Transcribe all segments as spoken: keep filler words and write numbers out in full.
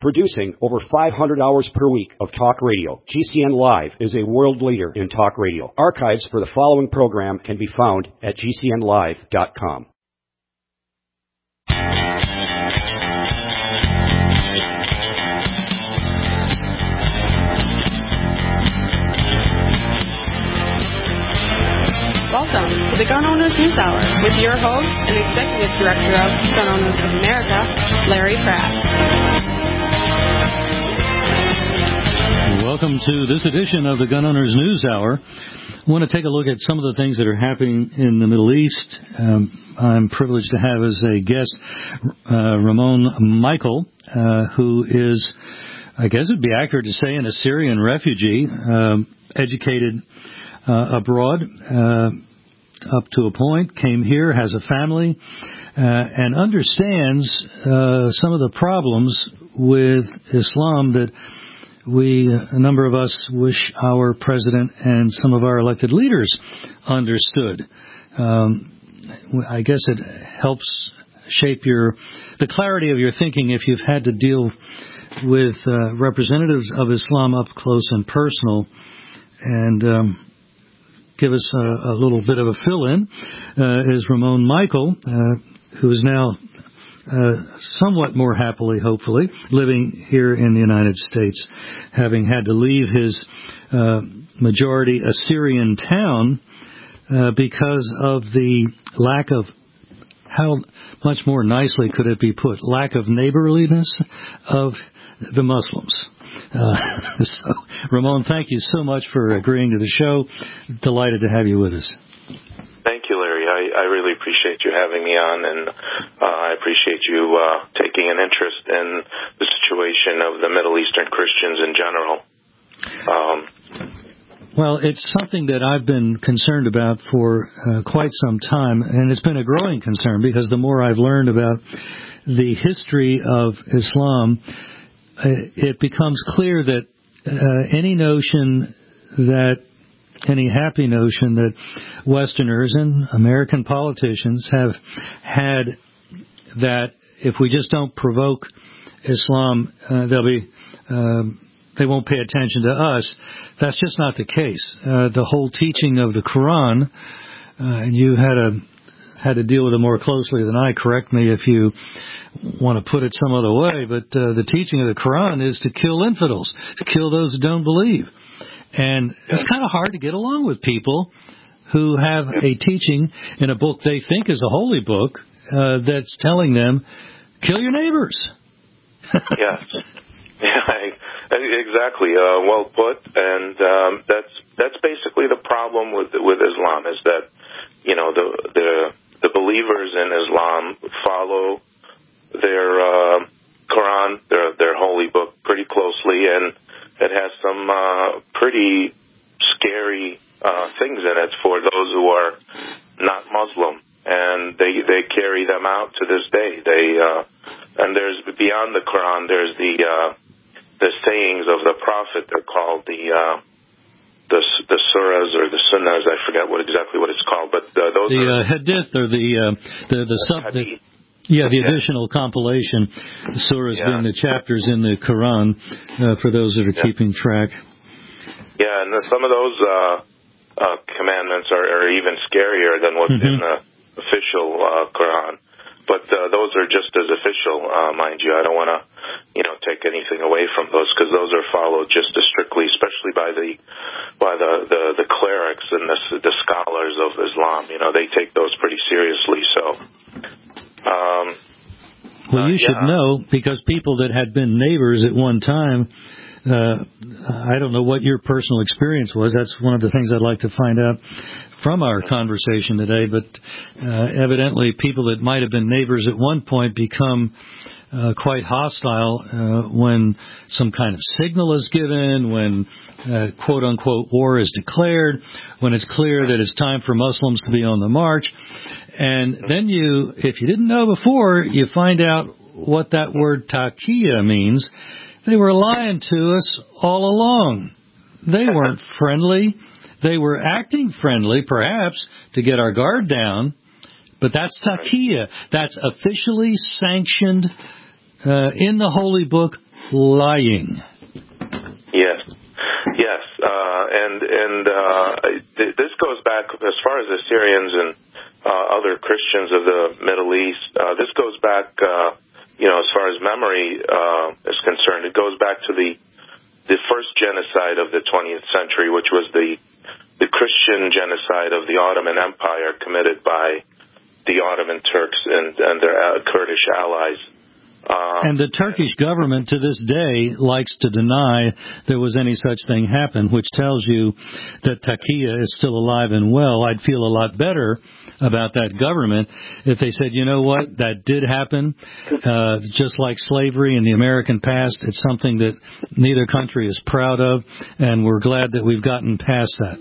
Producing over five hundred hours per week of talk radio, G C N Live is a world leader in talk radio. Archives for the following program can be found at G C N live dot com. Welcome to the Gun Owners News Hour with your host and Executive Director of Gun Owners of America, Larry Pratt. Welcome to this edition of the Gun Owners News Hour. I want to take a look at some of the things that are happening in the Middle East. Um, I'm privileged to have as a guest uh, Ramon Michael, uh, who is, I guess it would be accurate to say, an Assyrian refugee, um, educated uh, abroad uh, up to a point, came here, has a family, uh, and understands uh, some of the problems with Islam that we, a number of us, wish our president and some of our elected leaders understood. Um, I guess it helps shape your the clarity of your thinking if you've had to deal with uh, representatives of Islam up close and personal. And um, give us a, a little bit of a fill-in uh, is Ramon Michael, uh, who is now Uh, somewhat more happily, hopefully, living here in the United States, having had to leave his uh, majority Assyrian town uh, because of the lack of, how much more nicely could it be put, lack of neighborliness of the Muslims. Uh, so, Ramon, thank you so much for agreeing to the show. Delighted to have you with us. Thank you, Larry. I, I really appreciate you having me on, and uh, I appreciate you uh, taking an interest in the situation of the Middle Eastern Christians in general. Um, well, it's something that I've been concerned about for uh, quite some time, and it's been a growing concern because the more I've learned about the history of Islam, uh, it becomes clear that uh, any notion that any happy notion that Westerners and American politicians have had that if we just don't provoke Islam, uh, they'll be uh, they won't pay attention to us. That's just not the case. Uh, the whole teaching of the Quran, uh, and you had a had to deal with it more closely than I. Correct me if you want to put it some other way, but uh, the teaching of the Quran is to kill infidels, to kill those who don't believe. And it's kind of hard to get along with people who have a teaching in a book they think is a holy book uh, that's telling them, kill your neighbors. Yes. Yeah, I, exactly. Uh, well put. And um, that's that's basically the problem with with Islam is that, you know, the the, the believers in Islam follow their uh, Quran, their their holy book, pretty closely, and it has some uh, pretty scary uh, things in it for those who are not Muslim, and they they carry them out to this day. They uh, and there's beyond the Quran, there's the uh, the sayings of the Prophet. They're called the uh, the the surahs or the sunnahs. I forget what exactly what it's called, but uh, those the are uh, hadith or the uh, the the, the sub. The, Yeah, the additional yeah. compilation, the surahs yeah. being the chapters in the Quran, uh, for those that are yeah. keeping track. Yeah, and the, some of those uh, uh, commandments are, are even scarier than what's mm-hmm. in the official uh, Quran. But uh, those are just as official, uh, mind you. I don't want to, you know, take anything away from those because those are followed just as strictly, especially by the by the, the, the clerics and the, the scholars of Islam. You know, they take those pretty seriously. So. Um, well, you uh, should yeah. know, because people that had been neighbors at one time, uh, I don't know what your personal experience was. That's one of the things I'd like to find out from our conversation today. But uh, evidently people that might have been neighbors at one point become uh, quite hostile uh, when some kind of signal is given, when uh, quote-unquote war is declared, when it's clear that it's time for Muslims to be on the march. And then you, if you didn't know before, you find out what that word taqiyya means. They were lying to us all along. They weren't friendly. They were acting friendly, perhaps, to get our guard down. But that's taqiyya. That's officially sanctioned uh, in the Holy Book lying. Yes, yes, uh, and and uh, th- this goes back as far as the Syrians and uh, other Christians of the Middle East. Uh, this goes back, uh, you know, as far as memory uh, is concerned. It goes back to the the first genocide of the twentieth century, which was the the Christian genocide of the Ottoman Empire committed by the Ottoman Turks and, and their uh, Kurdish allies. Um, and the Turkish government to this day likes to deny there was any such thing happen, which tells you that Taqiyya is still alive and well. I'd feel a lot better about that government if they said, you know what, that did happen. Uh, just like slavery in the American past, it's something that neither country is proud of, and we're glad that we've gotten past that.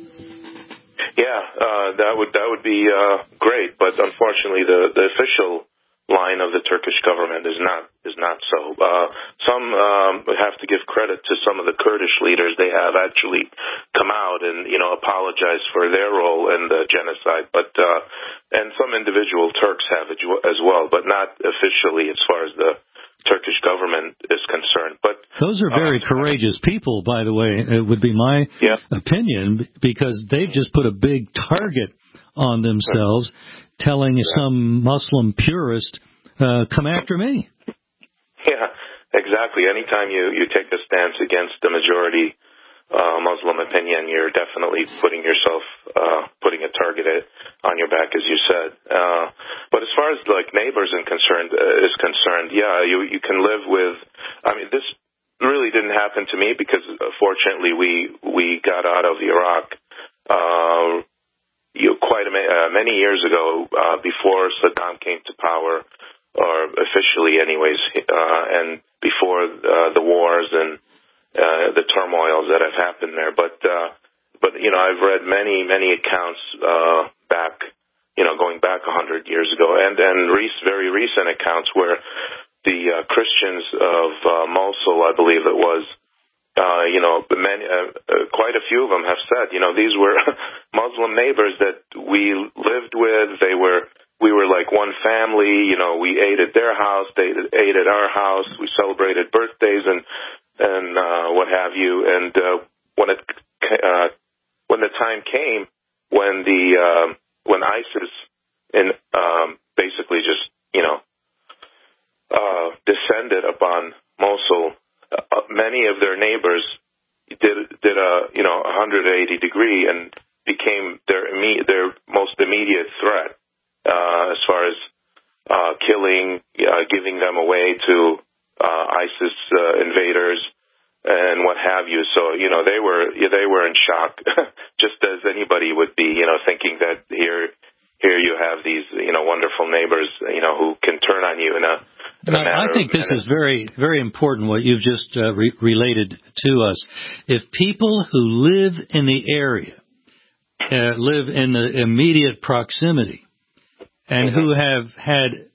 Yeah, uh, that would that would be uh, great, but unfortunately, the, the official line of the Turkish government is not is not so. Uh, some um, have to give credit to some of the Kurdish leaders. They have actually come out and you know apologized for their role in the genocide, but uh, and some individual Turks have as well, but not officially as far as the Turkish government is concerned. But those are very uh, courageous people, by the way. It would be my yeah. opinion, because they've just put a big target on themselves, telling yeah. some Muslim purist, uh, come after me. Yeah, exactly. Anytime you, you take a stance against the majority uh, Muslim opinion, you're definitely putting yourself, uh, putting a target on your back, as you said. Uh, but as far as like neighbors and concerned uh, is concerned, yeah, you you can live with. I mean, this really didn't happen to me because uh, fortunately we we got out of Iraq. Uh, you know, quite a ma- uh, many years ago, uh, before Saddam came to power, or officially, anyways, uh, and before uh, the wars and uh, the turmoils that have happened there. But uh, but you know, I've read many many accounts uh, back, you know, going back a hundred years ago, and and re- very recent accounts where the uh, Christians of uh, Mosul, I believe it was. Uh, you know, many, uh, uh, quite a few of them have said, you know, these were Muslim neighbors that we lived with. They were, we were like one family. You know, we ate at their house, they ate at our house. We celebrated birthdays and and uh, what have you. And uh, when it uh, when the time came when the uh, when ISIS and um, basically just you know uh, descended upon Mosul. Uh, many of their neighbors did did a you know one hundred eighty degree and became their imme- their most immediate threat uh, as far as uh, killing, uh, giving them away to uh, ISIS uh, invaders and what have you. So you know they were they were in shock, just as anybody would be. You know, thinking that here here you have these you know wonderful neighbors you know who can turn on you in a Now, I think this is very, very important, what you've just uh, re- related to us. If people who live in the area, uh, live in the immediate proximity, and mm-hmm. who have had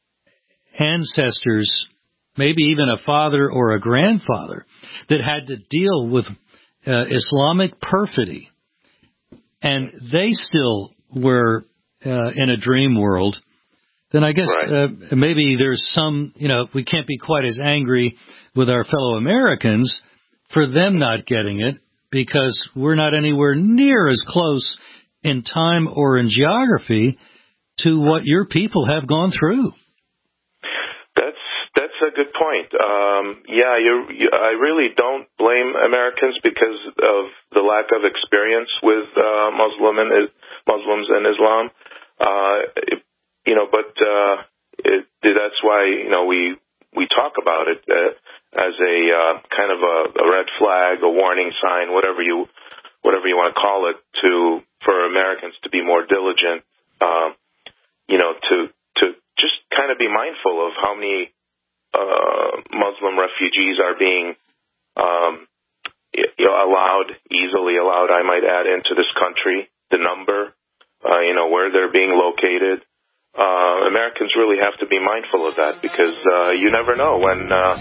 ancestors, maybe even a father or a grandfather, that had to deal with uh, Islamic perfidy, and they still were uh, in a dream world, then I guess right. uh, maybe there's some, you know, we can't be quite as angry with our fellow Americans for them not getting it, because we're not anywhere near as close in time or in geography to what your people have gone through. That's that's a good point. Um, yeah, you, you, I really don't blame Americans because of the lack of experience with uh, Muslim and Muslims and Islam. Uh, it, You know, but uh, it, that's why you know we we talk about it uh, as a uh, kind of a, a red flag, a warning sign, whatever you whatever you want to call it, to for Americans to be more diligent. Uh, you know, to to just kind of be mindful of how many uh, Muslim refugees are being um, you know, allowed easily allowed, I might add, into this country. The number, uh, you know, where they're being located. Uh, Americans really have to be mindful of that because uh, you never know when... Uh,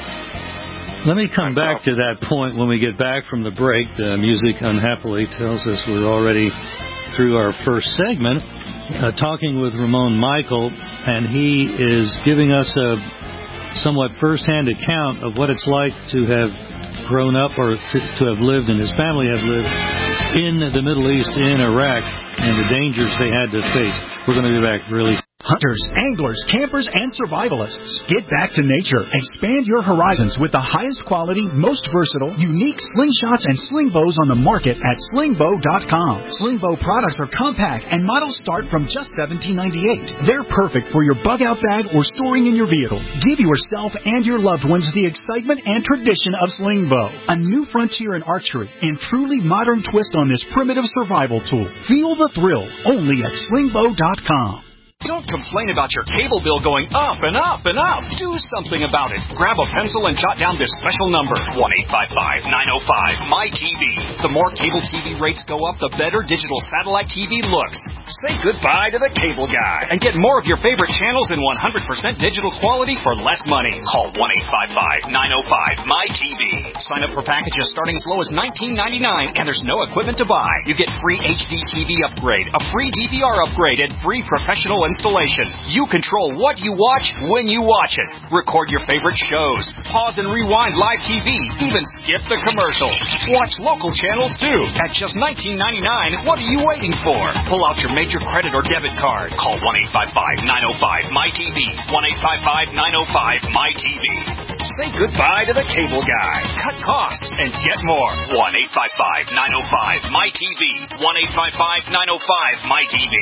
Let me come back to that point when we get back from the break. The music unhappily tells us we're already through our first segment, uh, talking with Ramon Michael, and he is giving us a somewhat first-hand account of what it's like to have grown up or to, to have lived, and his family have lived in the Middle East, in Iraq, and the dangers they had to face. We're going to be back really Hunters, anglers, campers, and survivalists. Get back to nature. Expand your horizons with the highest quality, most versatile, unique slingshots and sling bows on the market at sling bow dot com. Sling bow products are compact and models start from just seventeen ninety-eight. They're perfect for your bug-out bag or storing in your vehicle. Give yourself and your loved ones the excitement and tradition of sling bow. A new frontier in archery and truly modern twist on this primitive survival tool. Feel the thrill only at sling bow dot com. Don't complain about your cable bill going up and up and up. Do something about it. Grab a pencil and jot down this special number, one eight five five, nine oh five, M Y T V. The more cable T V rates go up, the better digital satellite T V looks. Say goodbye to the cable guy and get more of your favorite channels in one hundred percent digital quality for less money. Call one eight five five, nine oh five, M Y T V. Sign up for packages starting as low as nineteen ninety-nine, and there's no equipment to buy. You get free H D T V upgrade, a free D V R upgrade, and free professional installation. You control what you watch when you watch it. Record your favorite shows. Pause and rewind live T V. Even skip the commercials. Watch local channels too. At just nineteen ninety-nine, what are you waiting for? Pull out your major credit or debit card. Call one eight five five, nine oh five, M Y T V. one eight five five, nine oh five, M Y T V. Say goodbye to the cable guy. Cut costs and get more. one eight five five, nine oh five, M Y T V. one eight five five, nine oh five, M Y T V.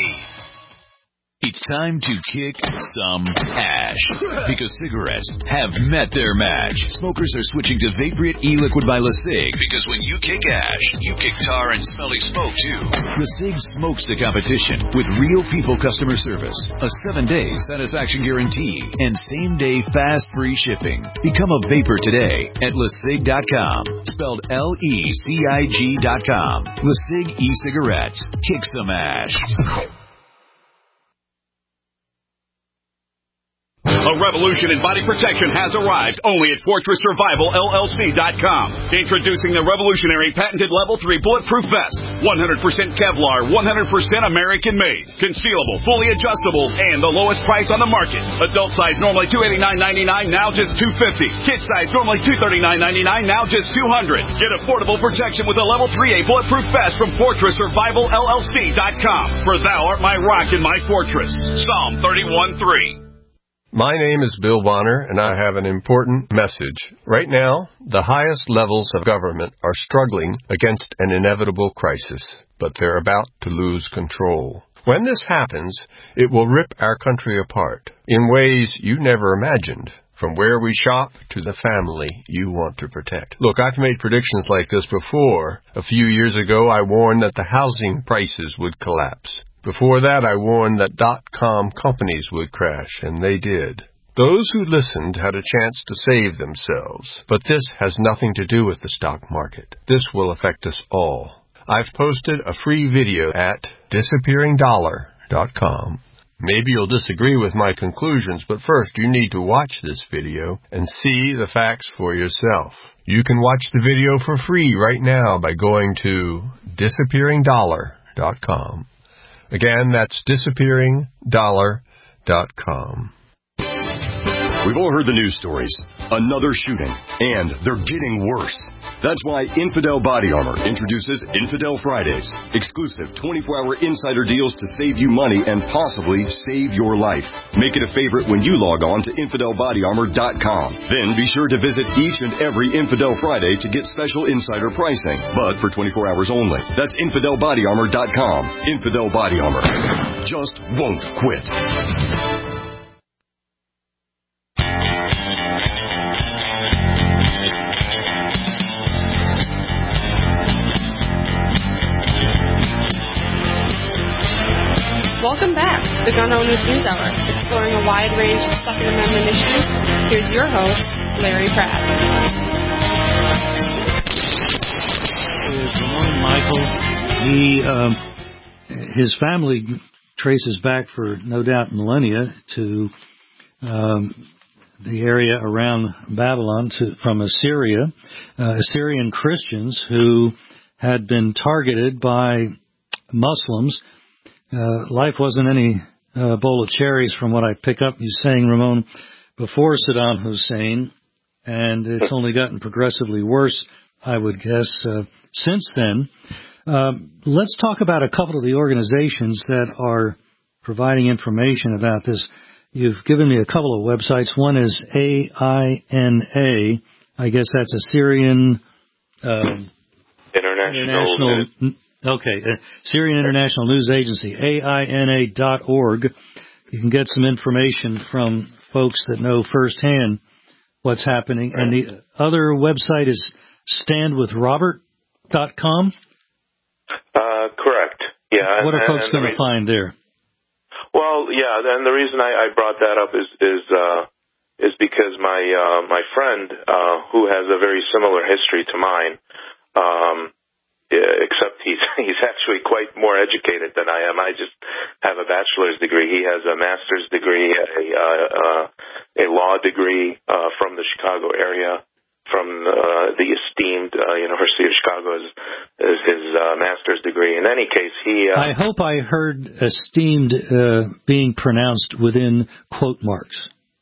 It's time to kick some ash, because cigarettes have met their match. Smokers are switching to Vaporite e-liquid by LeSig, because when you kick ash, you kick tar and smelly smoke too. LeSig smokes the competition with real people customer service, a seven-day satisfaction guarantee, and same-day fast free shipping. Become a vapor today at LeSig dot com, spelled L E C I G dot com. LeSig e-cigarettes. Kick some ash. A revolution in body protection has arrived only at Fortress Survival L L C dot com. Introducing the revolutionary patented Level three Bulletproof Vest. one hundred percent Kevlar, one hundred percent American-made. Concealable, fully adjustable, and the lowest price on the market. Adult size normally two hundred eighty-nine ninety-nine, now just two hundred fifty dollars. Kid size normally two hundred thirty-nine ninety-nine, now just two hundred dollars. Get affordable protection with a Level three A Bulletproof Vest from Fortress Survival L L C dot com. For thou art my rock and my fortress. Psalm thirty-one three. My name is Bill Bonner, and I have an important message. Right now, the highest levels of government are struggling against an inevitable crisis, but they're about to lose control. When this happens, it will rip our country apart in ways you never imagined, from where we shop to the family you want to protect. Look, I've made predictions like this before. A few years ago, I warned that the housing prices would collapse. Before that, I warned that dot-com companies would crash, and they did. Those who listened had a chance to save themselves, but this has nothing to do with the stock market. This will affect us all. I've posted a free video at disappearing dollar dot com. Maybe you'll disagree with my conclusions, but first you need to watch this video and see the facts for yourself. You can watch the video for free right now by going to disappearing dollar dot com. Again, that's disappearing dollar dot com. We've all heard the news stories. Another shooting, and they're getting worse. That's why Infidel Body Armor introduces Infidel Fridays, exclusive twenty-four hour insider deals to save you money and possibly save your life. Make it a favorite when you log on to infidel body armor dot com. Then be sure to visit each and every Infidel Friday to get special insider pricing, but for twenty-four hours only. That's infidel body armor dot com. Infidel Body Armor. Just won't quit. Welcome back to the Gun Owners News Hour, exploring a wide range of Second Amendment issues. Here's your host, Larry Pratt. Good morning, Michael. He, um, his family traces back for no doubt millennia to um, the area around Babylon, to, from Assyria, uh, Assyrian Christians who had been targeted by Muslims. Uh, life wasn't any uh, bowl of cherries from what I pick up you saying, Ramon, before Saddam Hussein, and it's only gotten progressively worse, I would guess, uh, since then. Um, let's talk about a couple of the organizations that are providing information about this. You've given me a couple of websites. One is A I N A. I guess that's a Syrian um, International. International okay, uh, Syrian International News Agency, A I N A dot org. You can get some information from folks that know firsthand what's happening. And the other website is stand with robert dot com. Uh, correct. Yeah. What are and, folks and going the to find there? Well, yeah, and the reason I, I brought that up is is uh, is because my uh, my friend uh, who has a very similar history to mine, um, except he's he's actually quite more educated than I am. I just have a bachelor's degree. He has a master's degree, a uh, uh, a law degree uh, from the Chicago area, from uh, the esteemed uh, University of Chicago, is, is his uh, master's degree. In any case, he... Uh, I hope I heard esteemed uh, being pronounced within quote marks.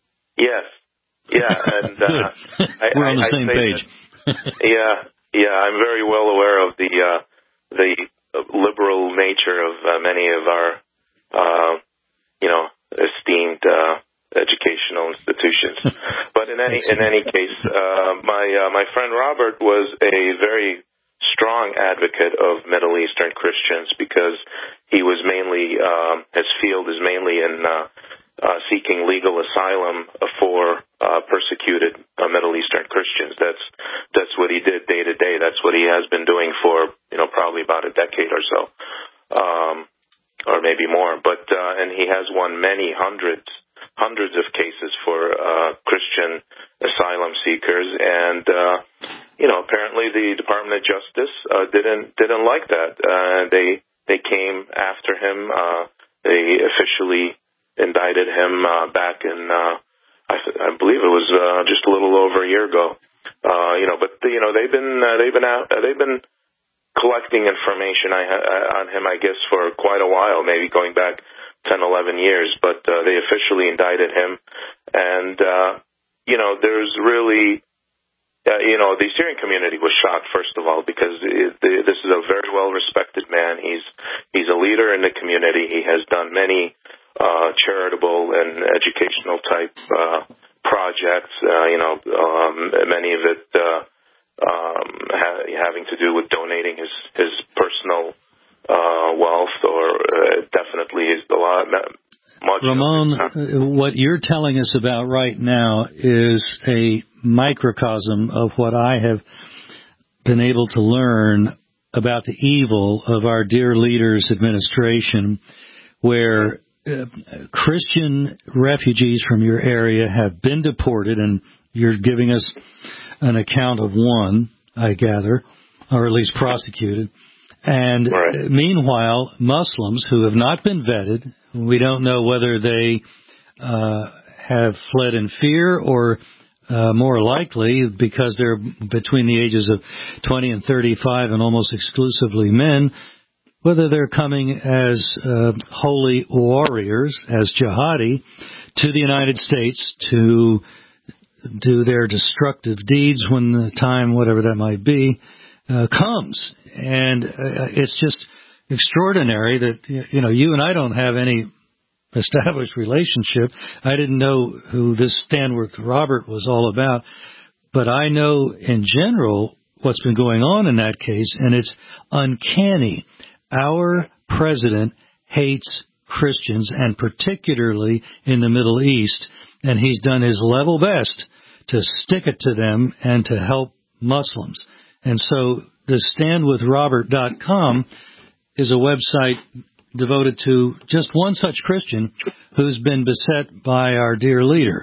Yes. Yeah. And, uh, Good. I, We're on the I, same I page. That, yeah. Yeah, I'm very well aware of the uh, the liberal nature of uh, many of our, uh, you know, esteemed uh, educational institutions. But in any in any case, uh, my uh, my friend Robert was a very strong advocate of Middle Eastern Christians because he was mainly um, his field is mainly in uh, uh, seeking legal asylum for uh, persecuted uh, Middle Eastern Christians. That's that's what he did day to day. That's what he has been doing for you know probably about a decade or so, um, or maybe more. But uh, and he has won many hundreds. hundreds of cases for uh, Christian asylum seekers, and uh, you know apparently the Department of Justice uh, didn't didn't like that. Uh, they they came after him. Uh, they officially indicted him uh, back in uh, I, I believe it was uh, just a little over a year ago. Uh, you know, but you know they've been uh, they've been out, uh, they've been collecting information I, uh, on him, I guess, for quite a while, maybe going back ten, eleven years, but uh, they officially indicted him. And, uh, you know, there's really, uh, you know, the Syrian community was shocked, first of all, because it, the, this is a very well-respected man. He's he's a leader in the community. He has done many uh, charitable and educational type uh, projects, uh, you know, um, many of it uh, um, ha- having to do with donating his, his personal Uh, wealth, or uh, definitely is a lot. Much Ramon, what you're telling us about right now is a microcosm of what I have been able to learn about the evil of our dear leader's administration, where uh, Christian refugees from your area have been deported, and you're giving us an account of one, I gather, or at least prosecuted. And right. Meanwhile, Muslims who have not been vetted, we don't know whether they uh, have fled in fear or uh, more likely because they're between the ages of twenty and thirty-five and almost exclusively men, whether they're coming as uh, holy warriors, as jihadi, to the United States to do their destructive deeds when the time, whatever that might be, uh, comes. And uh, it's just extraordinary that, you know, you and I don't have any established relationship. I didn't know who this Stand With Robert was all about, but I know in general what's been going on in that case, and it's uncanny. Our president hates Christians, and particularly in the Middle East, and he's done his level best to stick it to them and to help Muslims. And so the stand with robert dot com is a website devoted to just one such Christian who's been beset by our dear leader.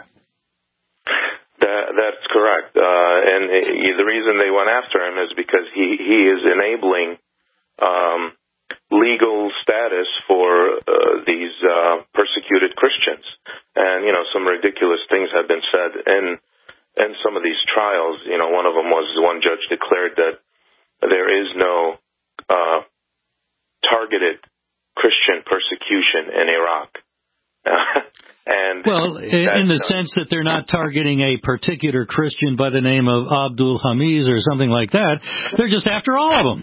That, that's correct. Uh, and he, the reason they went after him is because he, he is enabling um, legal status for uh, these uh, persecuted Christians. And, you know, some ridiculous things have been said in, in some of these trials. You know, one of them was one judge declared that there is no uh, targeted Christian persecution in Iraq. Uh, and Well, in, in the sense that they're not targeting a particular Christian by the name of Abdul Hamiz or something like that. They're just after all of them.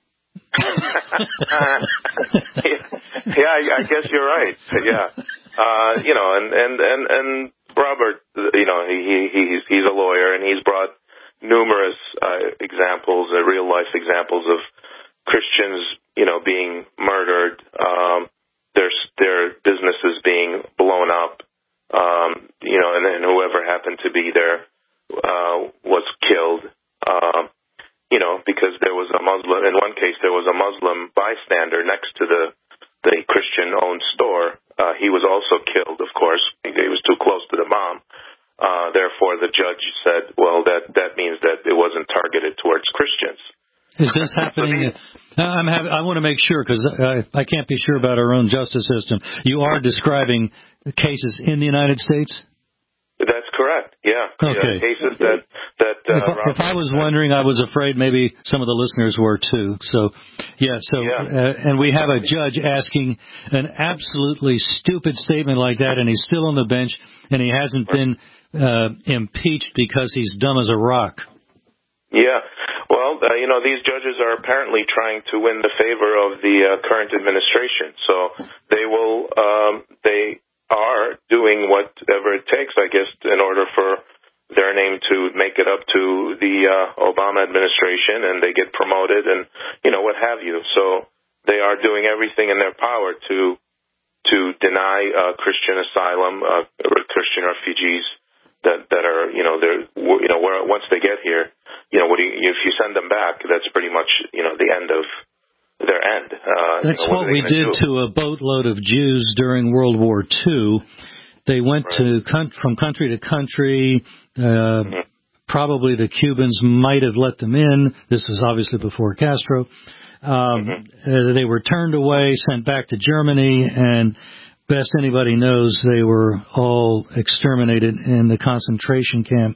yeah, I, I guess you're right. Yeah, uh, you know, and and and and Robert, you know, he he's he's a lawyer, and he's brought numerous uh, examples, uh, real life examples of Christians, you know, being murdered, um, their their businesses being blown up, um, you know, and then whoever happened to be there uh, was killed. Um, You know, because there was a Muslim, in one case there was a Muslim bystander next to the the Christian-owned store. Uh, he was also killed, of course. He was too close to the bomb. Uh, therefore, the judge said, well, that, that means that it wasn't targeted towards Christians. Is this happening? I'm having, I want to make sure, because I, I can't be sure about our own justice system. You are describing cases in the United States? That's correct. Yeah. Okay. Yeah, cases that that. Uh, if, if I was wondering, I was afraid maybe some of the listeners were too. So, yeah. So, yeah. Uh, and we have a judge asking an absolutely stupid statement like that, and he's still on the bench, and he hasn't been uh, impeached because he's dumb as a rock. Yeah. Well, uh, you know, these judges are apparently trying to win the favor of the uh, current administration, so they will. Um, they. are doing whatever it takes, I guess, in order for their name to make it up to the uh, Obama administration, and they get promoted and, you know, what have you. So they are doing everything in their power to to deny uh, Christian asylum, uh, Christian refugees that that are, you know, they're, you know, where, once they get here, you know, what do you, if you send them back, that's pretty much, you know, the end of their end. Uh, That's you know, what, what we did do? to a boatload of Jews during World War Two. They went right. to from country to country. Uh, mm-hmm. Probably the Cubans might have let them in. This was obviously before Castro. Um, mm-hmm. uh, they were turned away, sent back to Germany, and best anybody knows, they were all exterminated in the concentration camp.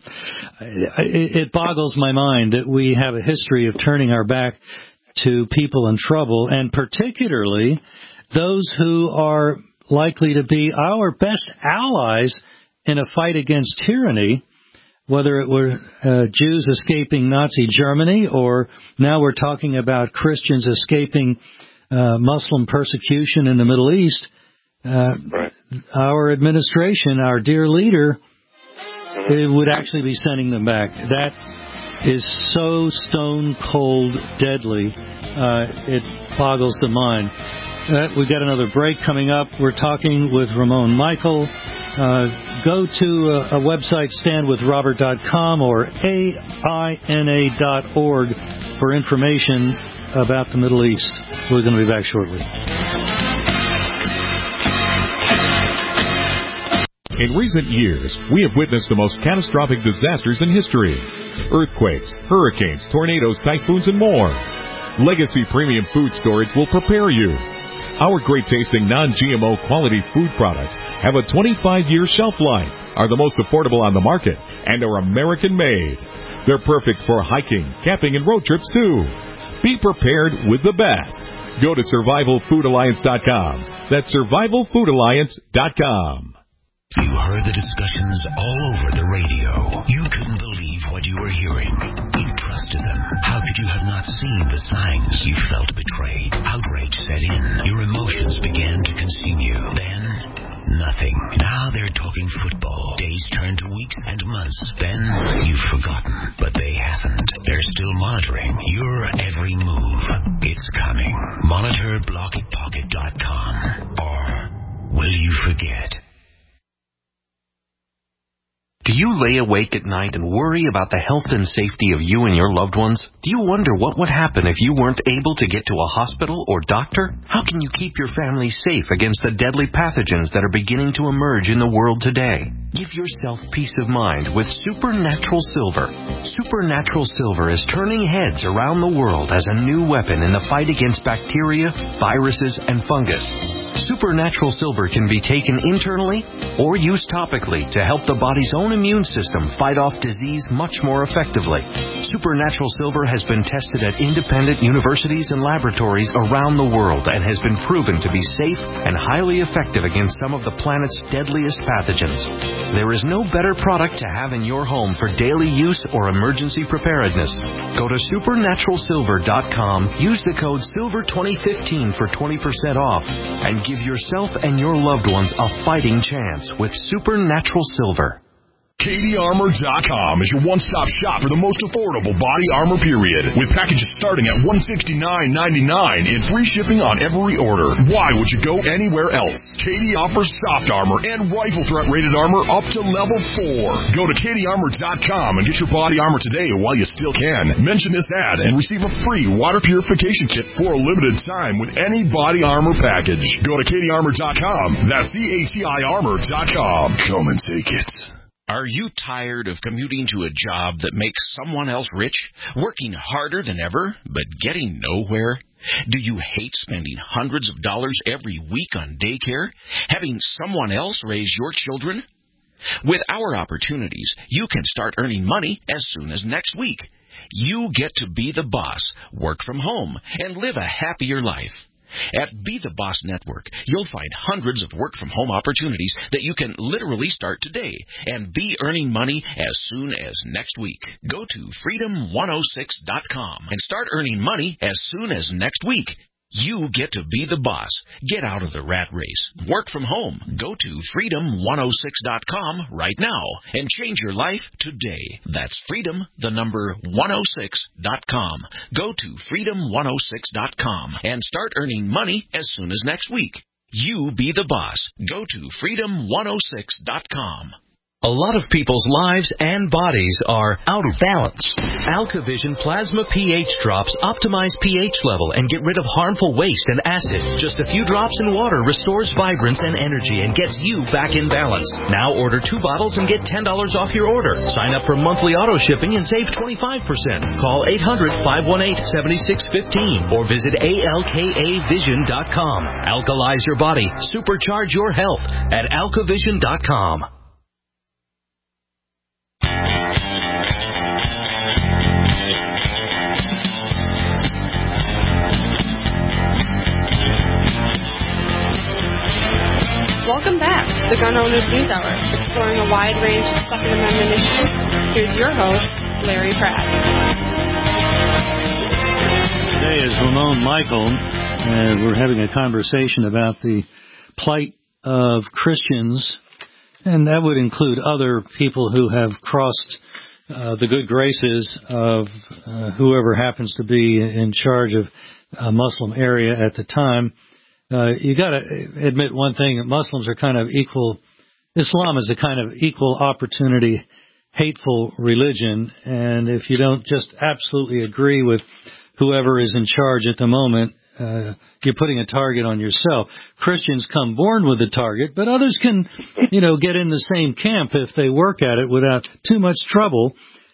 It, it boggles my mind that we have a history of turning our back to people in trouble, and particularly those who are likely to be our best allies in a fight against tyranny, whether it were uh, Jews escaping Nazi Germany, or now we're talking about Christians escaping uh, Muslim persecution in the Middle East. Uh, right. Our administration, our dear leader, it would actually be sending them back. That is so stone cold deadly, uh, it boggles the mind. Uh, we've got another break coming up. We're talking with Ramon Michael. Uh, go to a, a website, stand with robert dot com or A I N A dot org for information about the Middle East. We're going to be back shortly. In recent years, we have witnessed the most catastrophic disasters in history. Earthquakes, hurricanes, tornadoes, typhoons, and more. Legacy Premium Food Storage will prepare you. Our great-tasting non-G M O quality food products have a twenty-five year shelf life, are the most affordable on the market, and are American-made. They're perfect for hiking, camping, and road trips, too. Be prepared with the best. Go to survival food alliance dot com. That's survival food alliance dot com. You heard the discussions all over the radio. You couldn't believe what you were hearing. You trusted them. How could you have not seen the signs? You felt betrayed. Outrage set in. Your emotions began to consume you. Then, nothing. Now they're talking football. Days turn to weeks and months. Then, you've forgotten. But they haven't. They're still monitoring your every move. It's coming. Monitor block it pocket dot com. Or will you forget? Do you lay awake at night and worry about the health and safety of you and your loved ones? Do you wonder what would happen if you weren't able to get to a hospital or doctor? How can you keep your family safe against the deadly pathogens that are beginning to emerge in the world today? Give yourself peace of mind with Supernatural Silver. Supernatural Silver is turning heads around the world as a new weapon in the fight against bacteria, viruses, and fungus. Supernatural Silver can be taken internally or used topically to help the body's own immune system fight off disease much more effectively. Supernatural Silver has been tested at independent universities and laboratories around the world and has been proven to be safe and highly effective against some of the planet's deadliest pathogens. There is no better product to have in your home for daily use or emergency preparedness. Go to supernatural silver dot com, use the code silver twenty fifteen for twenty percent off, and give yourself and your loved ones a fighting chance with Supernatural Silver. Katie Armor dot com is your one-stop shop for the most affordable body armor period, with packages starting at one hundred sixty-nine ninety-nine and free shipping on every order. Why would you go anywhere else? Katie offers soft armor and rifle threat rated armor up to level four. Go to Katie Armor dot com and get your body armor today while you still can. Mention this ad and receive a free water purification kit for a limited time with any body armor package. Go to Katie Armor dot com. That's C A T I Armor dot com. Come and take it. Are you tired of commuting to a job that makes someone else rich, working harder than ever, but getting nowhere? Do you hate spending hundreds of dollars every week on daycare, having someone else raise your children? With our opportunities, you can start earning money as soon as next week. You get to be the boss, work from home, and live a happier life. At Be the Boss Network, you'll find hundreds of work-from-home opportunities that you can literally start today and be earning money as soon as next week. Go to freedom one oh six dot com and start earning money as soon as next week. You get to be the boss. Get out of the rat race. Work from home. Go to freedom one oh six dot com right now and change your life today. That's freedom, the number one oh six dot com. Go to freedom one oh six dot com and start earning money as soon as next week. You be the boss. Go to freedom one oh six dot com. A lot of people's lives and bodies are out of balance. AlkaVision Plasma pH drops optimize pH level and get rid of harmful waste and acid. Just a few drops in water restores vibrance and energy and gets you back in balance. Now order two bottles and get ten dollars off your order. Sign up for monthly auto shipping and save twenty-five percent. Call eight hundred, five one eight, seven six one five or visit A L K A vision dot com. Alkalize your body. Supercharge your health at alka vision dot com. Welcome back to the Gun Owners News Hour, exploring a wide range of Second Amendment issues. Here's your host, Larry Pratt. Today is Ramon Michael, and we're having a conversation about the plight of Christians, and that would include other people who have crossed uh, the good graces of uh, whoever happens to be in charge of a Muslim area at the time. Uh, you got to admit one thing, that Muslims are kind of equal, Islam is a kind of equal opportunity, hateful religion, and if you don't just absolutely agree with whoever is in charge at the moment, uh, you're putting a target on yourself. Christians come born with a target, but others can, you know, get in the same camp if they work at it without too much trouble,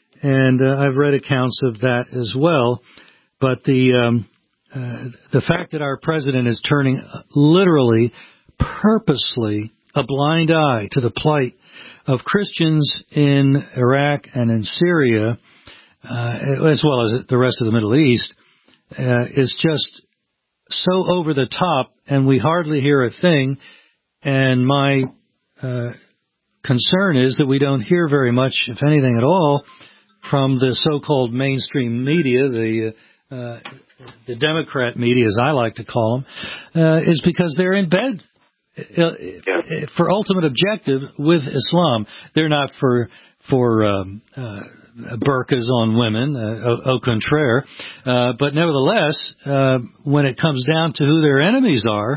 and uh, I've read accounts of that as well, but the... Um, Uh, the fact that our president is turning literally, purposely, a blind eye to the plight of Christians in Iraq and in Syria, uh, as well as the rest of the Middle East, uh, is just so over the top, and we hardly hear a thing. And my uh, concern is that we don't hear very much, if anything at all, from the so-called mainstream media, the uh, the Democrat media, as I like to call them, uh, is because they're in bed uh, yeah. for ultimate objective with Islam. They're not for for um, uh, burqas on women, uh, au, au contraire. Uh, but nevertheless, uh, when it comes down to who their enemies are,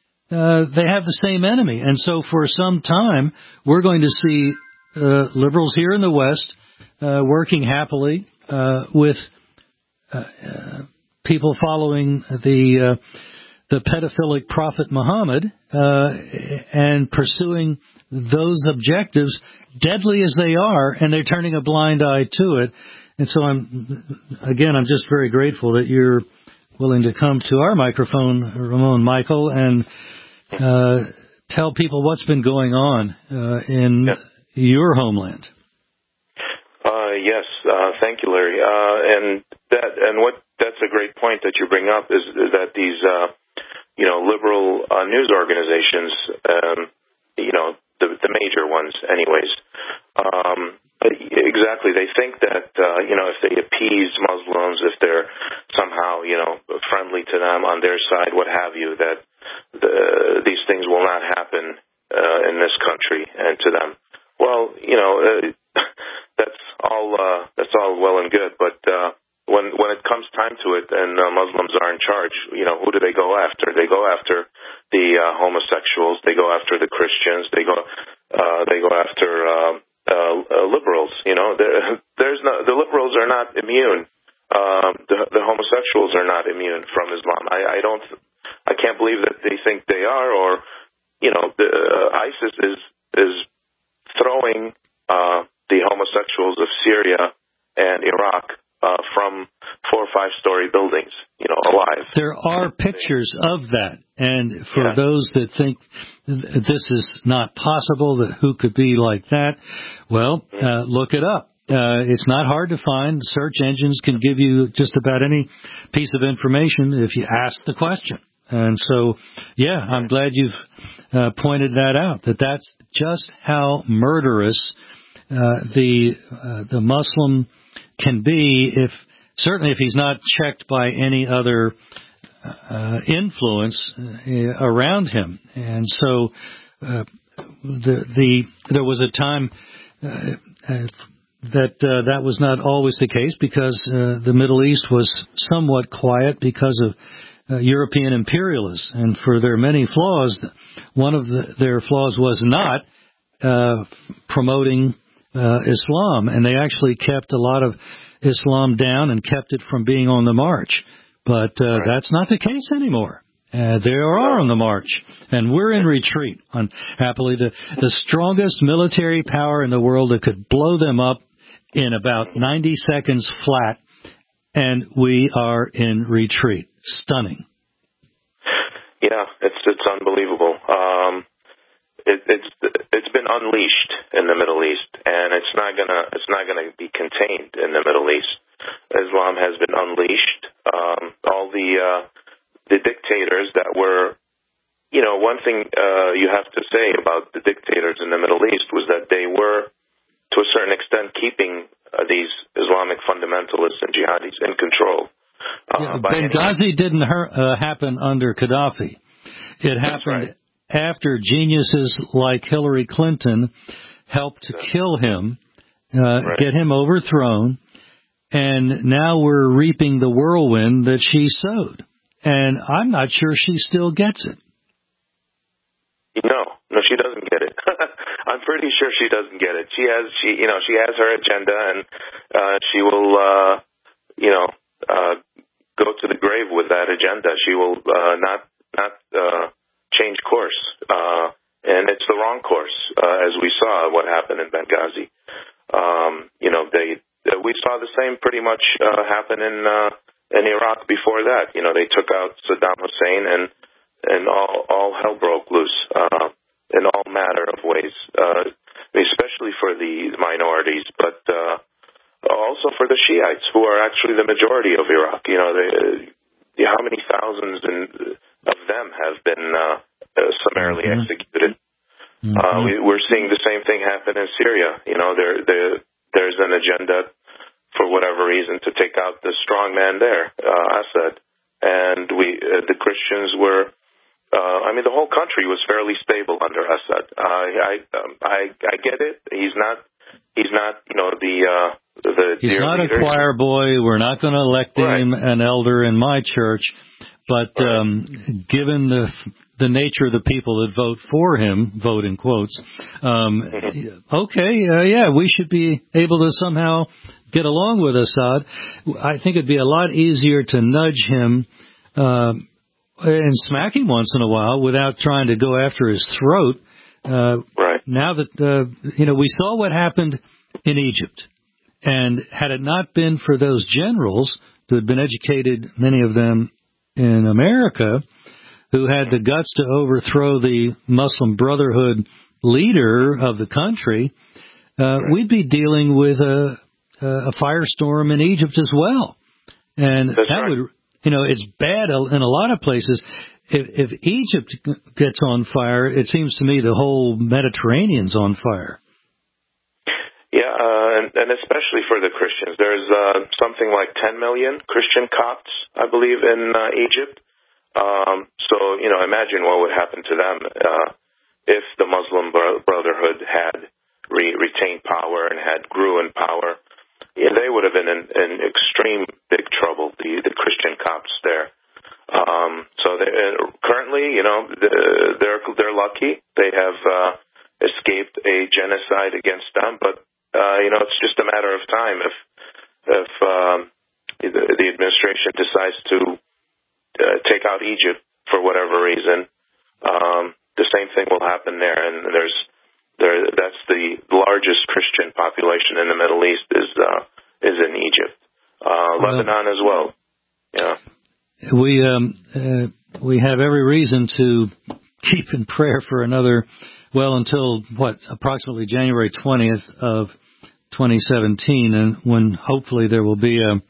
uh, they have the same enemy. And so for some time, we're going to see uh, liberals here in the West uh, working happily uh, with uh, uh, people following the uh, the pedophilic prophet Muhammad uh, and pursuing those objectives, deadly as they are, and they're turning a blind eye to it. And so I'm, again, I'm just very grateful that you're willing to come to our microphone, Ramon Michael, and uh, tell people what's been going on uh, in yeah. your homeland. Uh, yes, uh, thank you, Larry. Uh, and that and what that's a great point that you bring up is, is that these uh, you know liberal uh, news organizations, um, you know the the major ones, anyways. Um, exactly, they think that uh, you know if they appease Muslims, if they're somehow you know friendly to them on their side, what have you, that the, these things will not happen uh, in this country and to them. Well, you know. Uh, That's all. Uh, that's all well and good, but uh, when when it comes time to it, and uh, Muslims are in charge, you know, who do they go after? They go after the uh, homosexuals. They go after the Christians. They go. Uh, they go after uh, uh, uh, liberals. You know, there, there's no. The liberals are not immune. Um, the, the homosexuals are not immune from Islam. I, I don't. I can't believe that they think they are, or you know, the, uh, ISIS is is throwing. Uh, the homosexuals of Syria and Iraq uh, from four or five-story buildings, you know, alive. There are pictures of that, and for yeah. those that think th- this is not possible, that who could be like that, well, uh, look it up. Uh, it's not hard to find. Search engines can give you just about any piece of information if you ask the question. And so, yeah, I'm glad you've uh, pointed that out, that that's just how murderous Uh, the uh, the Muslim can be, if certainly if he's not checked by any other uh, influence uh, around him. And so uh, the the there was a time uh, uh, that uh, that was not always the case, because uh, the Middle East was somewhat quiet because of uh, European imperialists, and for their many flaws, one of the, their flaws was not uh, promoting Uh, Islam, and they actually kept a lot of Islam down and kept it from being on the march. But uh, right. that's not the case anymore. Uh, they are on the march, and we're in retreat. On happily, the the strongest military power in the world that could blow them up in about ninety seconds flat, and we are in retreat. Stunning. Yeah, it's it's unbelievable. Um, It, it's it's been unleashed in the Middle East, and it's not gonna it's not gonna be contained in the Middle East. Islam has been unleashed. Um, all the uh, the dictators that were, you know, one thing uh, you have to say about the dictators in the Middle East was that they were, to a certain extent, keeping uh, these Islamic fundamentalists and jihadis in control. Uh, yeah, Benghazi didn't hurt, uh, happen under Gaddafi. It happened. Right. After geniuses like Hillary Clinton helped to kill him, uh, right. get him overthrown, and now we're reaping the whirlwind that she sowed. And I'm not sure she still gets it. No, no, she doesn't get it. I'm pretty sure she doesn't get it. She has, she, you know, she has her agenda, and uh, she will, uh, you know, uh, go to the grave with that agenda. She will uh, not, not. Uh, change course, uh, and it's the wrong course, uh, as we saw what happened in Benghazi. Um, you know, they uh, we saw the same pretty much uh, happen in uh, in Iraq before that. You know, they took out Saddam Hussein, and and all all hell broke loose uh, in all manner of ways, uh, especially for the minorities, but uh, also for the Shiites, who are actually the majority of Iraq. You know, they, uh, how many thousands and of them have been uh, uh, summarily mm-hmm. executed. Mm-hmm. Uh, we, we're seeing the same thing happen in Syria. You know, there, there, there's an agenda, for whatever reason, to take out the strong man there, uh, Assad. And we, uh, the Christians were, uh, I mean, the whole country was fairly stable under Assad. Uh, I, um, I, I get it. He's not, he's not, you know, the, uh, the He's not leader. a choir boy. We're not going to elect right. him an elder in my church. But um, given the the nature of the people that vote for him, vote in quotes, um, okay, uh, yeah, we should be able to somehow get along with Assad. I think it'd be a lot easier to nudge him uh, and smack him once in a while without trying to go after his throat. Uh, right. Now that, uh, you know, we saw what happened in Egypt. And had it not been for those generals who had been educated, many of them in America, who had the guts to overthrow the Muslim Brotherhood leader of the country, uh, we'd be dealing with a, a firestorm in Egypt as well. And That's that right. would, you know, it's bad in a lot of places. If, if Egypt gets on fire, it seems to me the whole Mediterranean's on fire. Yeah, uh, and, and especially for the Christians. There's uh, something like ten million Christian Copts, I believe, in uh, Egypt. Um, so, you know, imagine what would happen to them uh, if the Muslim Brotherhood had re- retained power and had grew in power. Yeah, they would have been in, in extreme big trouble, the, the Christian Copts there. Um, so they, uh, currently, you know, they're they're lucky. They have uh, escaped a genocide against them, but Uh, you know, it's just a matter of time if if um, the, the administration decides to uh, take out Egypt for whatever reason. Um, the same thing will happen there, and there's there. That's the largest Christian population in the Middle East is uh, is in Egypt, uh, well, Lebanon as well. Yeah, we um, uh, we have every reason to keep in prayer for another. Well, until, what, approximately January twentieth of twenty seventeen, and when hopefully there will be a,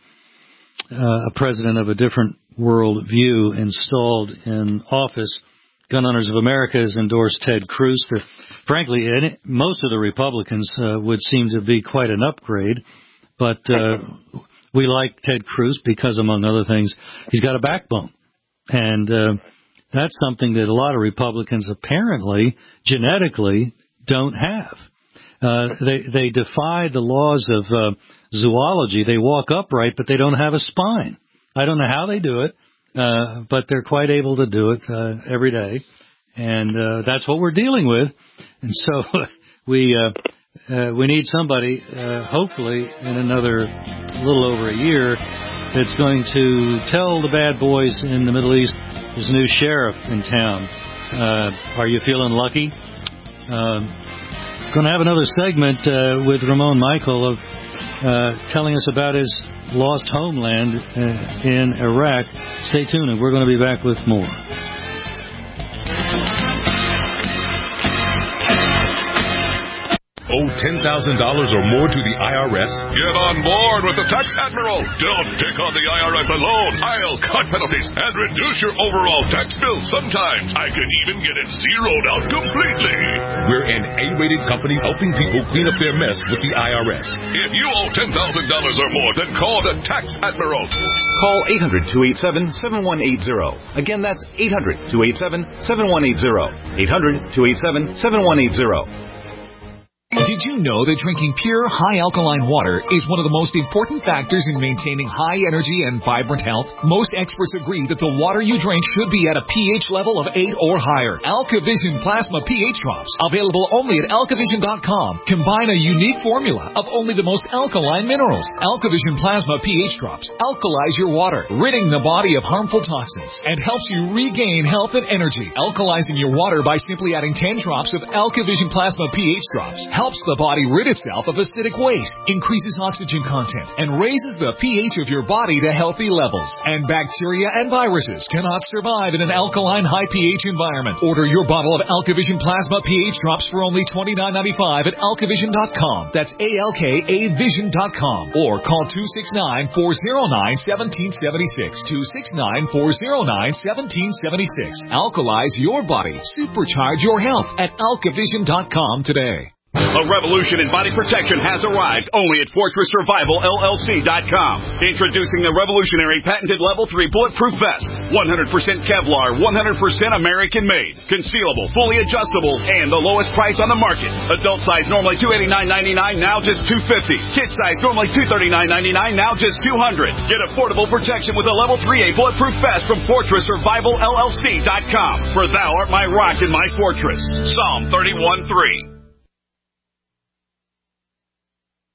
a president of a different world view installed in office. Gun Owners of America has endorsed Ted Cruz. For, frankly, any, most of the Republicans uh, would seem to be quite an upgrade, but uh, we like Ted Cruz because, among other things, he's got a backbone. And uh, that's something that a lot of Republicans apparently, genetically, don't have. Uh, they they defy the laws of uh, zoology. They walk upright, but they don't have a spine. I don't know how they do it, uh, but they're quite able to do it uh, every day. And uh, that's what we're dealing with. And so we uh, uh, we need somebody, uh, hopefully in another little over a year, that's going to tell the bad boys in the Middle East there's a new sheriff in town. Uh, are you feeling lucky? Uh, going to have another segment uh, with Ramon Michael of uh, telling us about his lost homeland uh, in Iraq. Stay tuned, and we're going to be back with more. Owe ten thousand dollars or more to the I R S? Get on board with the Tax Admiral. Don't take on the I R S alone. I'll cut penalties and reduce your overall tax bill. Sometimes I can even get it zeroed out completely. We're an A-rated company helping people clean up their mess with the I R S. If you owe ten thousand dollars or more, then call the Tax Admiral. Call eight hundred, two eight seven, seven one eight zero. Again, that's eight hundred, two eight seven, seven one eight zero. eight hundred, two eight seven, seven one eight zero. Did you know that drinking pure, high-alkaline water is one of the most important factors in maintaining high energy and vibrant health? Most experts agree that the water you drink should be at a pH level of eight or higher. AlkaVision Plasma pH Drops, available only at alkavision dot com, combine a unique formula of only the most alkaline minerals. AlkaVision Plasma pH Drops alkalize your water, ridding the body of harmful toxins, and helps you regain health and energy. Alkalizing your water by simply adding ten drops of AlkaVision Plasma pH Drops helps the body rid itself of acidic waste, increases oxygen content, and raises the pH of your body to healthy levels. And bacteria and viruses cannot survive in an alkaline high pH environment. Order your bottle of AlkaVision Plasma pH Drops for only twenty-nine ninety-five at alkavision dot com. That's A L K A vision dot com. Or call two six nine, four zero nine, one seven seven six. two six nine, four zero nine, one seven seven six. Alkalize your body. Supercharge your health at alkavision dot com today. A revolution in body protection has arrived only at Fortress Survival L L C dot com. Introducing the revolutionary patented Level three Bulletproof Vest. one hundred percent Kevlar, one hundred percent American-made. Concealable, fully adjustable, and the lowest price on the market. Adult size normally two hundred eighty-nine ninety-nine, now just two hundred fifty dollars. Kid size normally two hundred thirty-nine ninety-nine, now just two hundred dollars. Get affordable protection with a Level three A Bulletproof Vest from Fortress Survival L L C dot com. For thou art my rock and my fortress. Psalm thirty-one three.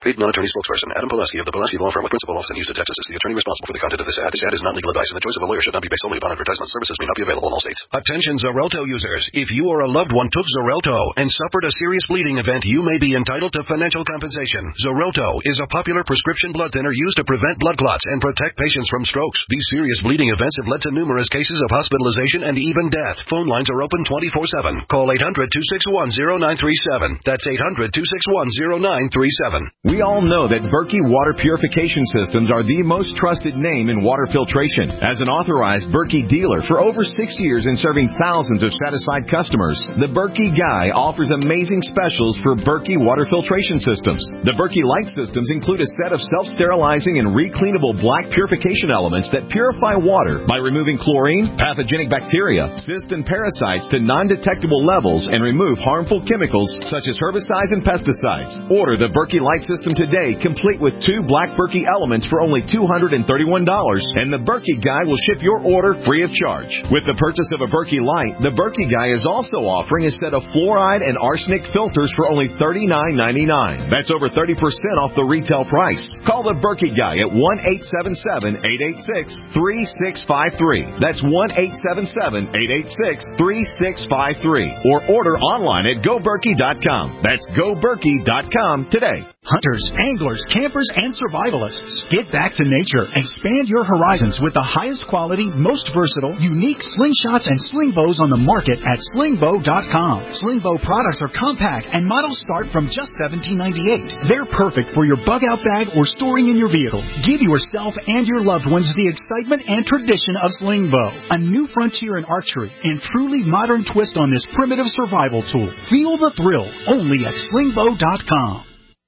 Paid non-attorney spokesperson Adam Pulaski of the Pulaski Law Firm with principal office in Houston, Texas is the attorney responsible for the content of this ad. This ad is not legal advice, and the choice of a lawyer should not be based solely upon advertisement. Services may not be available in all states. Attention Xarelto users. If you or a loved one took Xarelto and suffered a serious bleeding event, you may be entitled to financial compensation. Xarelto is a popular prescription blood thinner used to prevent blood clots and protect patients from strokes. These serious bleeding events have led to numerous cases of hospitalization and even death. Phone lines are open twenty-four seven. Call eight hundred, two six one, zero nine three seven. That's eight hundred, two six one, zero nine three seven. We all know that Berkey Water Purification Systems are the most trusted name in water filtration. As an authorized Berkey dealer for over six years and serving thousands of satisfied customers, the Berkey Guy offers amazing specials for Berkey water filtration systems. The Berkey Light systems include a set of self-sterilizing and recleanable black purification elements that purify water by removing chlorine, pathogenic bacteria, cysts, and parasites to non-detectable levels and remove harmful chemicals such as herbicides and pesticides. Order the Berkey Light system today, complete with two black Berkey elements for only two hundred thirty-one dollars, and the Berkey Guy will ship your order free of charge. With the purchase of a Berkey Light, the Berkey Guy is also offering a set of fluoride and arsenic filters for only thirty-nine ninety-nine. That's over thirty percent off the retail price. Call the Berkey Guy at one eight seven seven, eight eight six, three six five three. That's one eight seven seven, eight eight six, three six five three. Or order online at go berkey dot com. That's go berkey dot com today. Hunters, anglers, campers, and survivalists. Get back to nature. Expand your horizons with the highest quality, most versatile, unique slingshots and sling bows on the market at sling bow dot com. Sling bow products are compact and models start from just seventeen ninety-eight. They're perfect for your bug-out bag or storing in your vehicle. Give yourself and your loved ones the excitement and tradition of sling bow. A new frontier in archery and truly modern twist on this primitive survival tool. Feel the thrill only at sling bow dot com.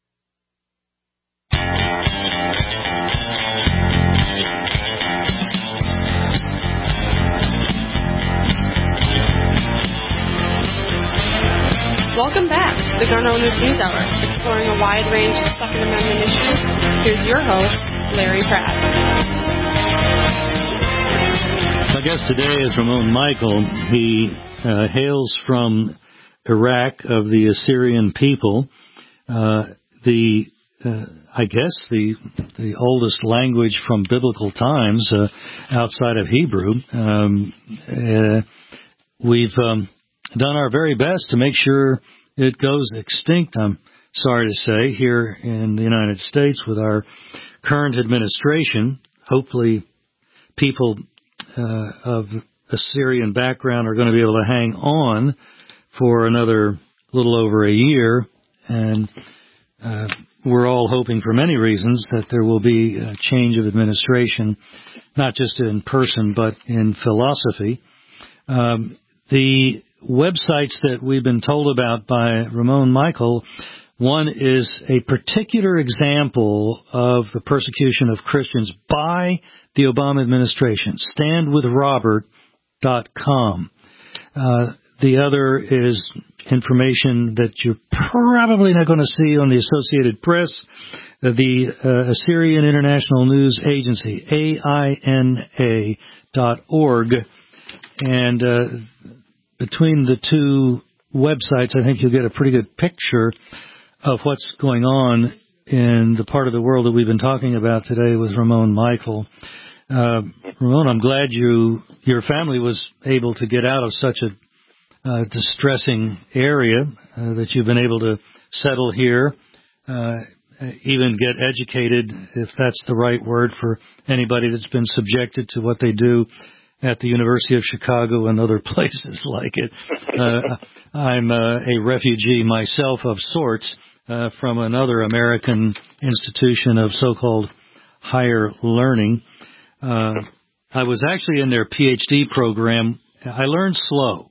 Welcome back to the Gun Owners News Hour, exploring a wide range of Second Amendment issues. Here's your host, Larry Pratt. My guest today is Ramon Michael. He uh, hails from Iraq, of the Assyrian people. Uh, the uh, I guess the the oldest language from biblical times uh, outside of Hebrew. Um, uh, we've um, done our very best to make sure it goes extinct, I'm sorry to say, here in the United States with our current administration. Hopefully people uh, of Assyrian background are going to be able to hang on for another little over a year, and uh, we're all hoping for many reasons that there will be a change of administration, not just in person but in philosophy. Um, the websites that we've been told about by Ramon Michael, one is a particular example of the persecution of Christians by the Obama administration, stand with robert dot com. Uh, the other is information that you're probably not going to see on the Associated Press, uh, the uh, Assyrian International News Agency, A I N A dot org. And uh, between the two websites, I think you'll get a pretty good picture of what's going on in the part of the world that we've been talking about today with Ramon Michael. Uh, Ramon, I'm glad you your family was able to get out of such a uh, distressing area, uh, that you've been able to settle here, uh, even get educated, if that's the right word for anybody that's been subjected to what they do at the University of Chicago and other places like it. Uh, I'm uh, a refugee myself of sorts uh, from another American institution of so-called higher learning. Uh, I was actually in their P H D program. I learned slow,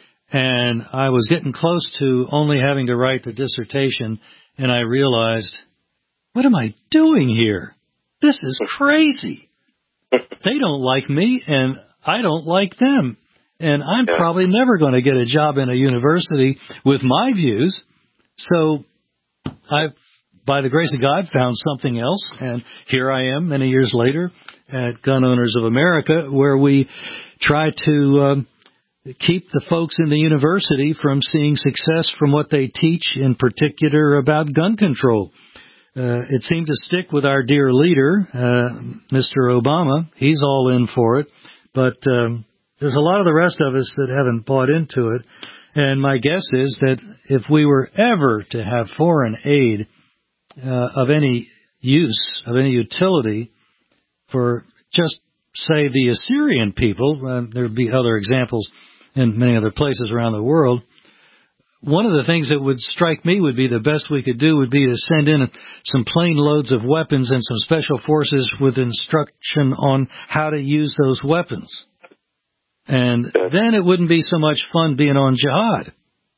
and I was getting close to only having to write the dissertation, and I realized, what am I doing here? This is crazy. They don't like me, and I don't like them. And I'm yeah. probably never going to get a job in a university with my views. So I've, by the grace of God, found something else. And here I am many years later at Gun Owners of America, where we try to um, keep the folks in the university from seeing success from what they teach, in particular about gun control. uh, it seemed to stick with our dear leader, uh, Mister Obama. He's all in for it. But um, there's a lot of the rest of us that haven't bought into it. And my guess is that if we were ever to have foreign aid uh, of any use, of any utility for just, say, the Assyrian people, uh, there would be other examples in many other places around the world, one of the things that would strike me would be the best we could do would be to send in some plane loads of weapons and some special forces with instruction on how to use those weapons. And then it wouldn't be so much fun being on jihad.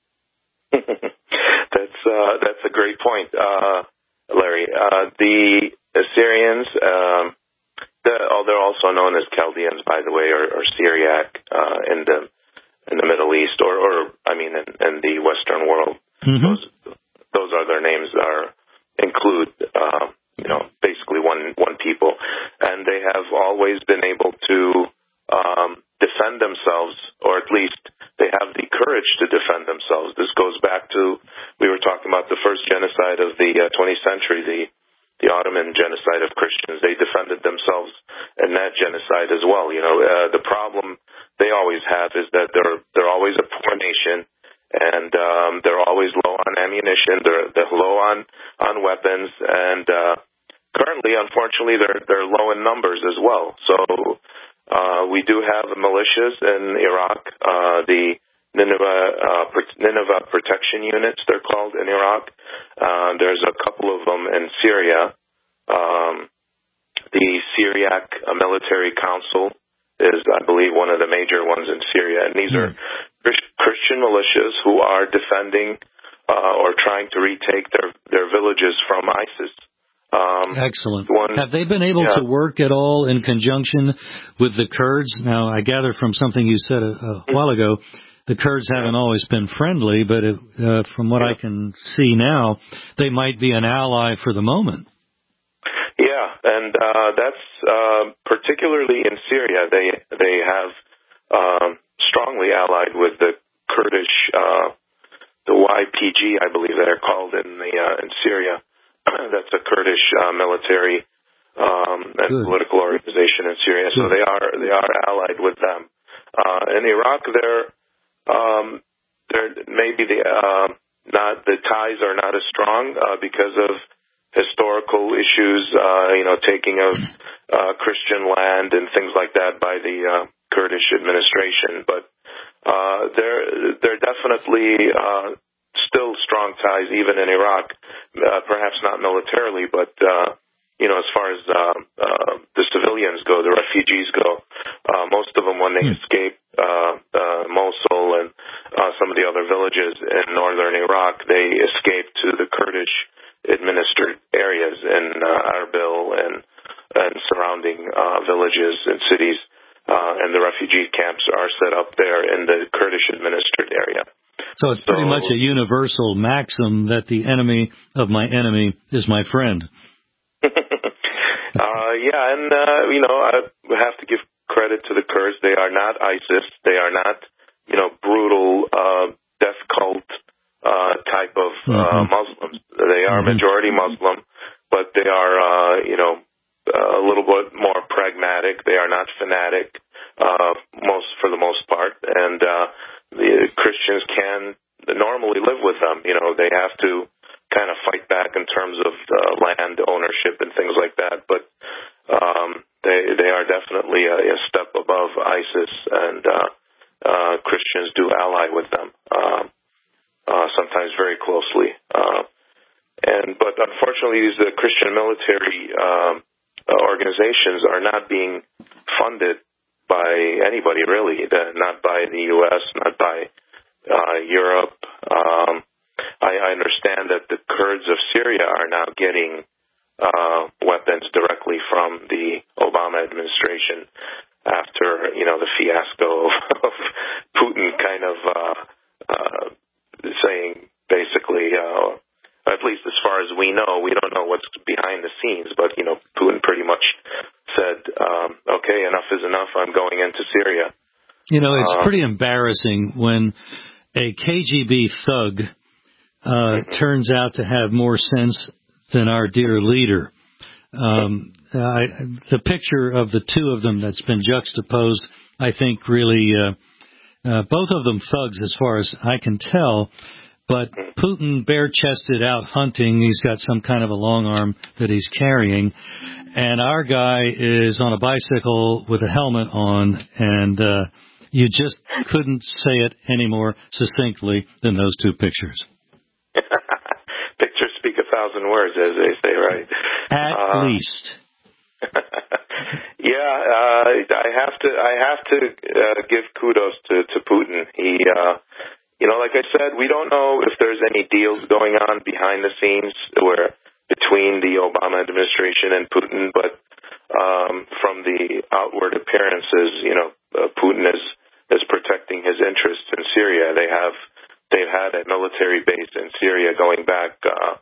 that's uh, that's a great point, uh, Larry. Uh, the Assyrians, um, the, oh, they're also known as Chaldeans, by the way, or, or Syriac uh, in the in the Middle East, or, or I mean, in, in the Western world. Mm-hmm. Those those are their names are include uh, you know basically one one people, and they have always been able to um, defend themselves, or at least they have the courage to defend themselves. This goes back to, we were talking about the first genocide of the uh, twentieth century, the the Ottoman genocide of Christians. They defended themselves in that genocide as well. You know, uh, the problem they always have is that they're they're always a poor nation, and um, they're always low on ammunition. They're they're low on on weapons, and uh, currently, unfortunately, they're they're low in numbers as well. So uh, we do have militias in Iraq, uh, the Nineveh uh, Nineveh Protection Units, they're called in Iraq. Uh, there's a couple of them in Syria. Um, the Syriac Military Council is, I believe, one of the major ones in Syria. And these mm. are Christian militias who are defending uh, or trying to retake their, their villages from ISIS. Um, Excellent. One, Have they been able yeah. to work at all in conjunction with the Kurds? Now, I gather from something you said a, a while ago, the Kurds haven't always been friendly, but it, uh, from what yeah. I can see now, they might be an ally for the moment. Yeah, and uh, that's uh, particularly in Syria. They they have um, strongly allied with the Kurdish, uh, the Y P G, I believe they're called in the uh, in Syria. That's a Kurdish uh, military um, and Good. political organization in Syria. Good. So they are they are allied with them. Uh, in Iraq, they're um, they're maybe the uh, not the ties are not as strong uh, because of historical issues, uh, you know, taking of uh, Christian land and things like that by the uh, Kurdish administration. But uh, they're they're definitely uh, still strong ties even in Iraq, uh, perhaps not militarily, but uh, you know, as far as uh, uh, the civilians go, the refugees go, uh, most of them when they mm. escape uh, uh, Mosul and uh, some of the other villages in northern Iraq, they escape to the Kurdish administered areas in uh, Arbil and and surrounding uh, villages and cities, uh, and the refugee camps are set up there in the Kurdish administered area. So it's pretty so, much a universal maxim that the enemy of my enemy is my friend. uh, yeah, and uh, you know, I have to give credit to the Kurds. They are not ISIS. They are not, you know, brutal uh, death cult Uh, type of uh, mm-hmm. Muslims. They are mm-hmm. majority Muslim, but they are, uh, you know, a little bit more pragmatic. They are not fanatic, uh, most for the most part, and uh, the Christians can normally live with them. You know, they have to kind of fight back in terms of uh, land ownership and things like that, but um, they they are definitely a, a step above ISIS, and uh, uh, Christians do ally with them. Uh, Uh, sometimes very closely, uh, and but unfortunately, these uh, Christian military um, uh, organizations are not being funded by anybody really. Not by the U S, not by uh, Europe. Um, I, I understand that the Kurds of Syria are now getting uh, weapons directly from the Obama administration after you know the fiasco of, of Putin kind of. Uh, uh, saying basically, uh, at least as far as we know, we don't know what's behind the scenes, but, you know, Putin pretty much said, um, okay, enough is enough, I'm going into Syria. You know, it's uh, pretty embarrassing when a K G B thug uh, mm-hmm. turns out to have more sense than our dear leader. Um, I, the picture of the two of them that's been juxtaposed, I think, really, uh, uh, both of them thugs as far as I can tell. But Putin bare-chested out hunting. He's got some kind of a long arm that he's carrying. And our guy is on a bicycle with a helmet on. And uh, you just couldn't say it any more succinctly than those two pictures. Pictures speak a thousand words, as they say, right? At uh, least. yeah, uh, I have to. I have to uh, give kudos to, to Putin. He. Uh, You know, like I said, we don't know if there's any deals going on behind the scenes where between the Obama administration and Putin, but um, from the outward appearances, you know, uh, Putin is is protecting his interests in Syria. They have they've had a military base in Syria going back, uh,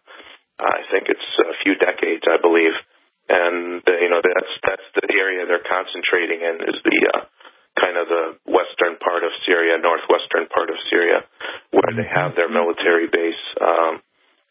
I think it's a few decades, I believe, and uh, you know that's that's the area they're concentrating in is the uh, kind of the western part of Syria, northwestern part of Syria, where they have their military base. Um,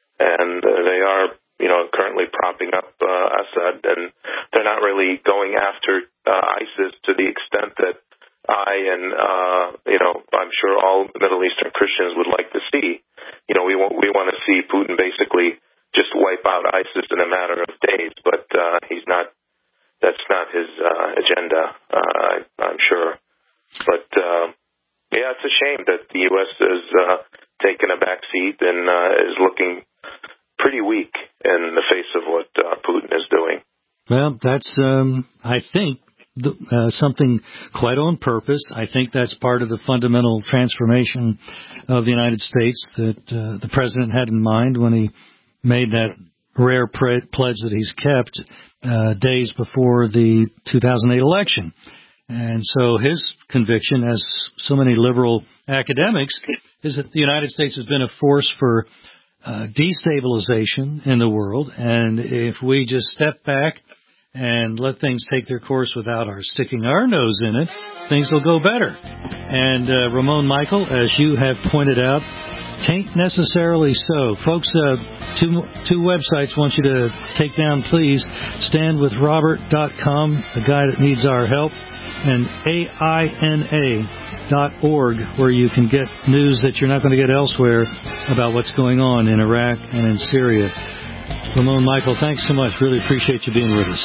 and uh, they are, you know, currently propping up uh, Assad, and they're not really going after uh, ISIS to the extent that I and, uh, you know, I'm sure all Middle Eastern Christians would like to see. You know, we want, we want to see Putin basically just wipe out ISIS in a matter of days, but uh, he's not. That's not his uh, agenda, uh, I'm sure. But, uh, yeah, it's a shame that the U S has uh, taken a back seat and uh, is looking pretty weak in the face of what uh, Putin is doing. Well, that's, um, I think, the, uh, something quite on purpose. I think that's part of the fundamental transformation of the United States that uh, the president had in mind when he made that rare pre- pledge that he's kept Uh, days before the two thousand eight election. And so his conviction, as so many liberal academics, is that the United States has been a force for uh, destabilization in the world. And if we just step back and let things take their course without our sticking our nose in it, things will go better. And uh, Ramon Michael, as you have pointed out, tain't necessarily so. Folks, uh, two two websites want you to take down, please. stand with robert dot com, the guy that needs our help, and A I N A dot org, where you can get news that you're not going to get elsewhere about what's going on in Iraq and in Syria. Ramon Michael, thanks so much. Really appreciate you being with us.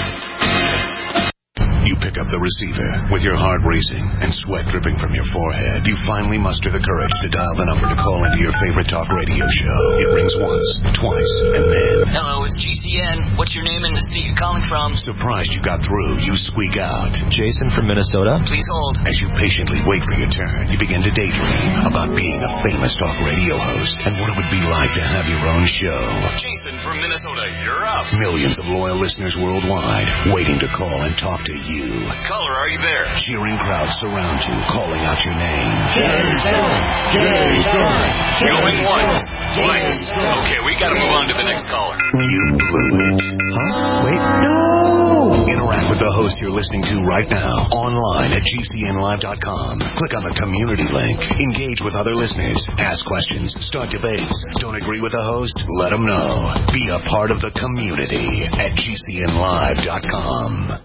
You pick up the receiver with your heart racing and sweat dripping from your forehead. You finally muster the courage to dial the number to call into your favorite talk radio show. It rings once, twice, and then... Hello, it's G C N. What's your name and the state you're calling from? Surprised you got through, you squeak out. Jason from Minnesota. Please hold. As you patiently wait for your turn, you begin to daydream about being a famous talk radio host and what it would be like to have your own show. Jason from Minnesota, you're up. Millions of loyal listeners worldwide waiting to call and talk to you. Caller, are you there? Cheering crowds surround you, calling out your name. Jason! Jason! Going once, twice. Okay, we gotta move on to the next caller. You blew it. Huh? Wait, no! Interact with the host you're listening to right now, online at G C N live dot com. Click on the community link. Engage with other listeners. Ask questions. Start debates. Don't agree with the host? Let them know. Be a part of the community at G C N live dot com.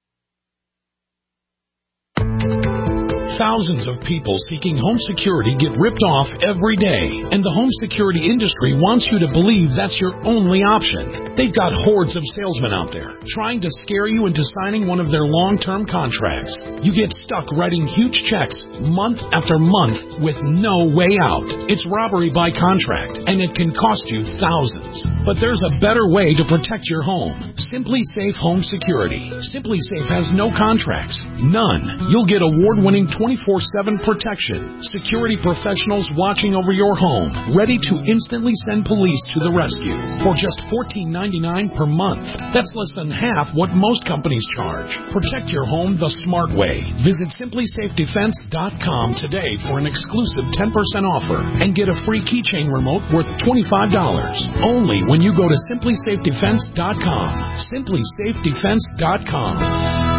Thousands of people seeking home security get ripped off every day, and the home security industry wants you to believe that's your only option. They've got hordes of salesmen out there trying to scare you into signing one of their long-term contracts. You get stuck writing huge checks month after month with no way out. It's robbery by contract, and it can cost you thousands. But there's a better way to protect your home. Simply Safe Home Security. Simply Safe has no contracts. None. You'll get award-winning twenty-four seven protection. Security professionals watching over your home, ready to instantly send police to the rescue for just fourteen ninety-nine per month. That's less than half what most companies charge. Protect your home the smart way. Visit simply safe defense dot com today for an exclusive ten percent offer and get a free keychain remote worth twenty-five dollars. Only when you go to simply safe defense dot com. simply safe defense dot com.